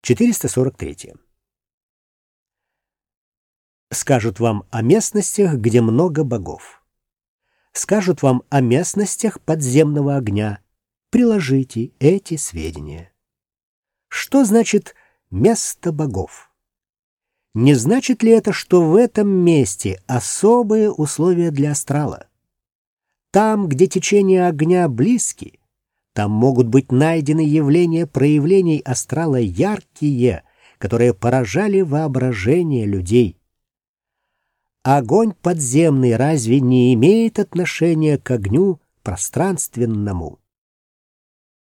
443. Скажут вам о местностях, где много богов. Скажут вам о местностях подземного огня. Приложите эти сведения. Что значит «место богов»? Не значит ли это, что в этом месте особые условия для астрала? Там, где течения огня близки, там могут быть найдены явления проявлений астрала яркие, которые поражали воображение людей. Огонь подземный разве не имеет отношения к огню пространственному?